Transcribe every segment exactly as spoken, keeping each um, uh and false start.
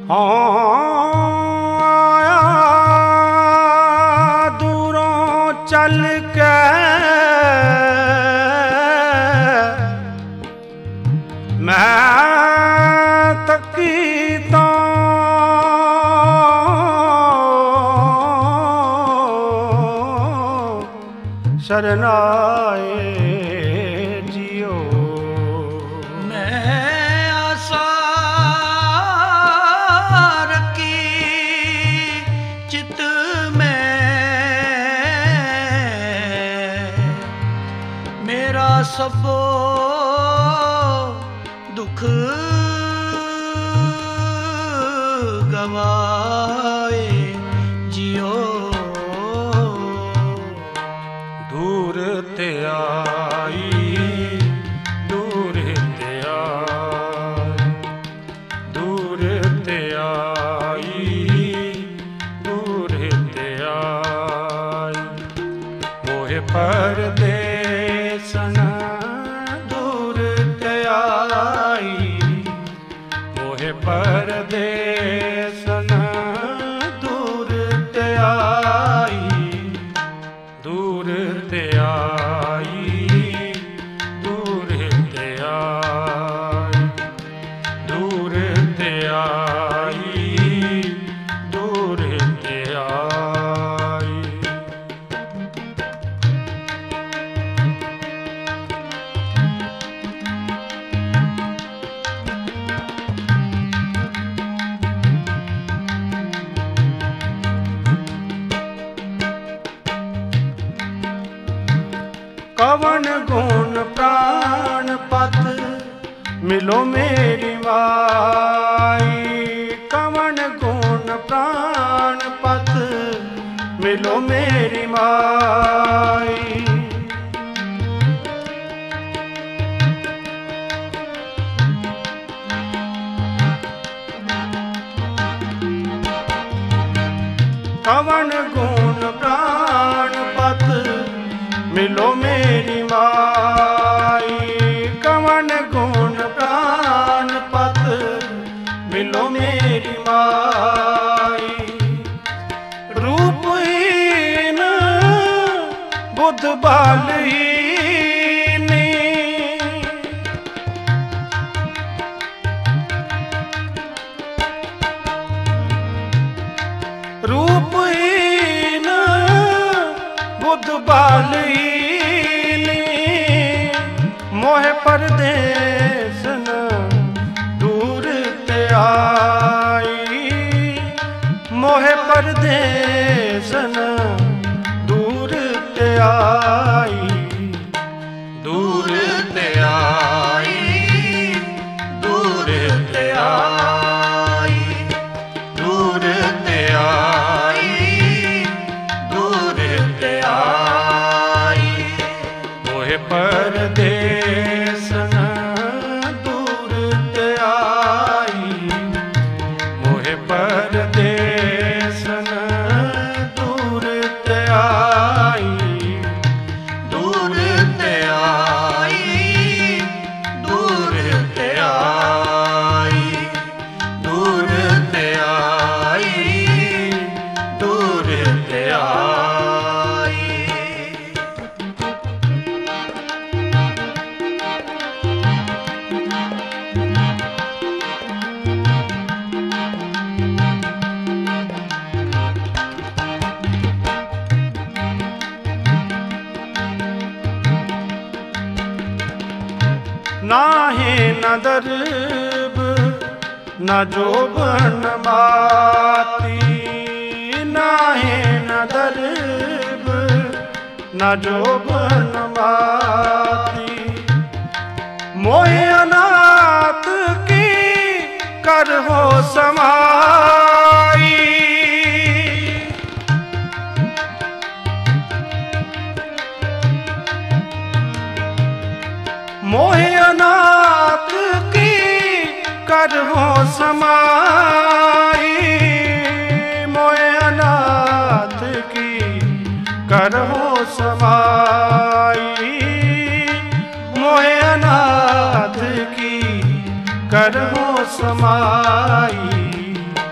ਆਇਆ ਦੂਰੋਂ ਚੱਲ ਕੇ ਮੈਂ ਤੱਕੀ ਤਾਂ ਸ਼ਰਨ ਆਏ ਜੀਓ। ਮੈਂ ਆਸਾ ਰੱਖੀ ਚਿਤ ਮੈਂ ਮੇਰਾ ਸਭੋ ਦੁੱਖ ਗਵਾਏ ਜਿਉ। ਦੂਰ ਤੇ ਆਈ ਦੂਰ ਤੇ ਆਈ ਦੂਰ ਤੇ ਆਈ ਦੂਰ ਤੇ ਆਈ ਮੋਹਿ ਪਰਦੇਸਨ ਦੂਰ ਤੇ ਆਈ ਮੋਹਿ ਪਰਦੇਸਨ ਦੂਰ ਤੇ ਆਈ ਦੂਰ ਤੇ ਆਈ ਦੂਰ ਤੇ ਆਈ ਦੂਰ ਤੇ ਆਈ ਦੂਰ ਤੇ ਆਈ। कवन गुण प्राण पत मिलो मेरी माई। कवन गुण प्राण पत मिलो मेरी माई। कवन गुण प्राण पत मिलो मेरी माई। कवन गुण प्राण पत मिलो मेरी माई। रूपहीन बुद्ध बालहीनी रूपहीन बुद्ध बालहीनी मोह परदेसन दूर ते आई। मोह परदेसन दूर ते आई दूर ते आई दूर ते आई दूर ते आई दूर ते आई मोह परदेसन दूर ते आई मोह परदेसन दूर ते आई दूर ते आई दूर ते आई दूर ते आई दूर ते आई। नाहे न दरब न जोबन माती। नाहे न दरब न जोबन माती। मोहे अनाथ की कर हो समाई। मोहे अनाथ की कर हो समाई। मोहे अनाथ की कर हो समाई। मोहे अनाथ की कर हो समाई।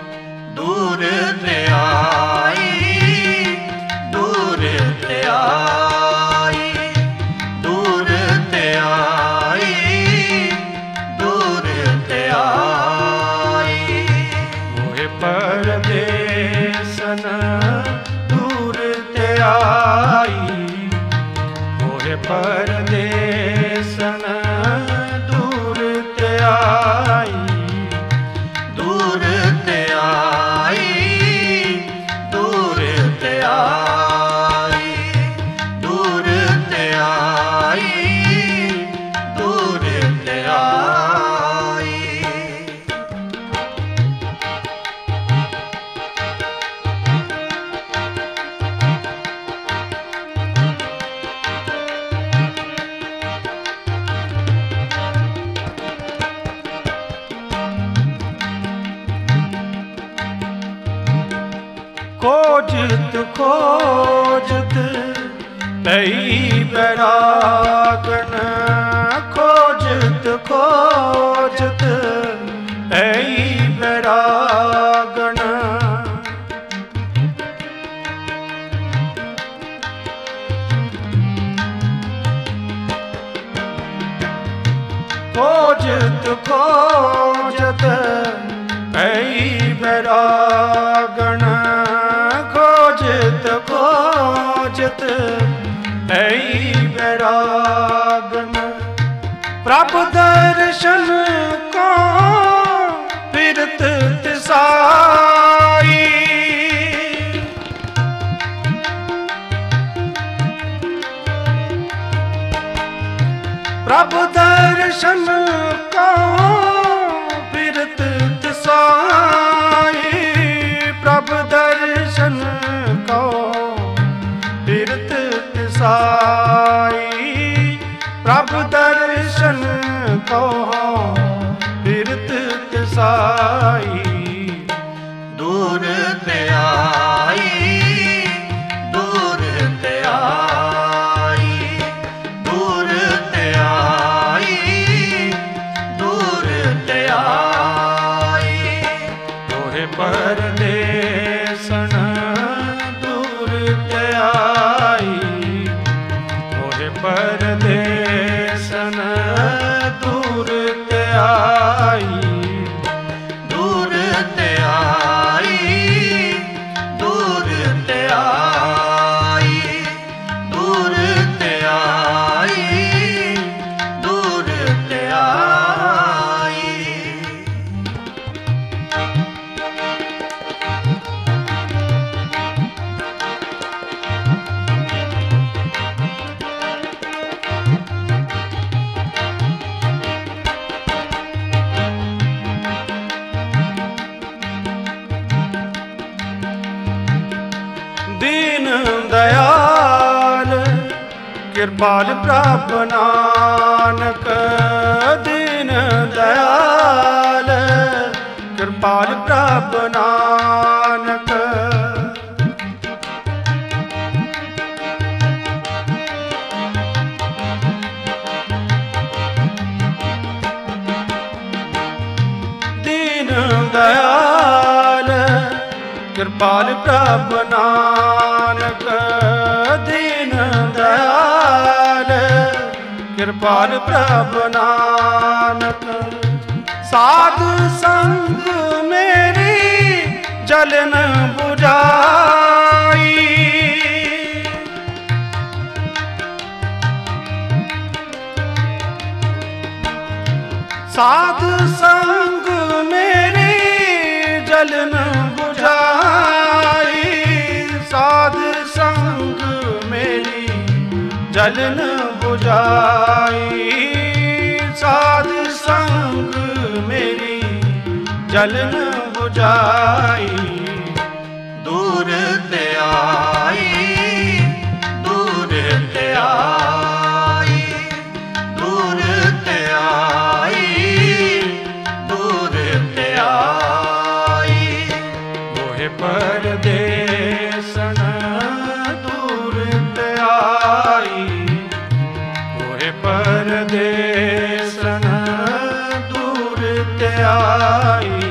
ਦੂਰ ਤੇ ਆਈ, ਦੂਰ ਤੇ ਆਈ, ਦੂਰ ਤੇ ਆਈ, ਦੂਰ ਤੇ ਆਈ। ਮੋਹਿ ਪਰਦੇਸਨ ਦੂਰ ਤੇ ਆਈ, ਮੋਹਿ ਪਰਦੇਸਨ ਦੂਰ ਤੇ ਆਈ, ਦੂਰ ਤੇ ਆਈ, ਦੂਰ ਤੇ ਆਈ, ਦੂਰ ਤੇ ਆਈ, ਦੂਰ ਤੇ ਆਈ। ਖੋਜਤ ਖੋਜਤ ਪਈ ਬੈਰਾਗਨ, ਖੋਜਤ ਖੋਜਤ ਪਈ ਬੈਰਾਗਨ। ਖੋਜਤ ਖੋਜਤ ਪਈ ਬੈਰਾਗਨ, ਖੋਜਤ ਖੋਜਤ ਪਈ ਬੈਰਾਗਨ। ਪ੍ਰਭ ਦਰਸ਼ਨ ਕੋ ਫਿਰਤ ਤਿਸਾਈ, ਪ੍ਰਭ ਦਰਸ਼ਨ ਕੋ ਫਿਰਤ ਤਿਸਾਈ, ਪ੍ਰਭ ਦਰਸ਼ਨ ਕੋ ਫਿਰਤ ਤਿਸਾਈ, ਪ੍ਰਭ ਦਰਸ਼ਨ ਕੋ ਫਿਰਤ ਤਿਸਾਈ। ਦੂਰ ਤੇ ਆਈ, ਦੂਰ ਤੇ ਆਈ, ਦੂਰ ਤੇ ਆਈ, ਦੂਰ ਤੇ ਆਈ। ਮੋਹਿ ਪਰਦੇਸਨ ਦੂਰ ਤੇ ਆਈ, ਮੋਹਿ ਪਰਦੇਸਨ ਦੂਰ ਤੇ ਆਈ, ਦੂਰ ਤੇ ਆਈ, ਦੂਰ ਤੇ ਆਈ, ਦੂਰ ਤੇ ਆਈ, ਦੂਰ ਤੇ ਆਈ। ਦੀਨ ਦਇਆਲ ਕਿਰਪਾਲ ਪ੍ਰਭ ਨਾਨਕ, ਦੀਨ ਦਇਆਲ ਕਿਰਪਾਲ ਪ੍ਰਭ ਨਾਨਕ। ਦੀਨ ਦਇਆਲ ਕਿਰਪਾਲ ਪ੍ਰਭ ਨਾਨਕ, ਦੀਨ ਦਇਆਲ ਕਿਰਪਾਲ ਪ੍ਰਭ ਨਾਨਕ। ਸਾਧ ਸੰਗ ਮੇਰੀ ਜਲਨ ਬੁਝਾਈ, ਸਾਧ ਸੰਗ ਮੇਰੀ ਜਲਨ ਬੁਝਾਈ, ਸਾਧ ਸੰਗ ਮੇਰੀ ਜਲਨ ਬੁਝਾਈ, ਸਾਧ ਸੰਗ ਮੇਰੀ ਜਲਨ ਬੁਝਾਈ। ਦੂਰ ਤੇ ਆਈ, ਦੂਰ ਤੇ ਆਈ, ਦੂਰ ਤੇ ਆਈ, ਦੂਰ ਤੇ ਆਈ। ਮੋਹਿ ਪਰਦੇਸਨ ਦੂਰ ਤੇ ਆਈ, ਮੋਹਿ ਪਰਦੇਸਨ ਦੂਰ ਤੇ ਆਈ,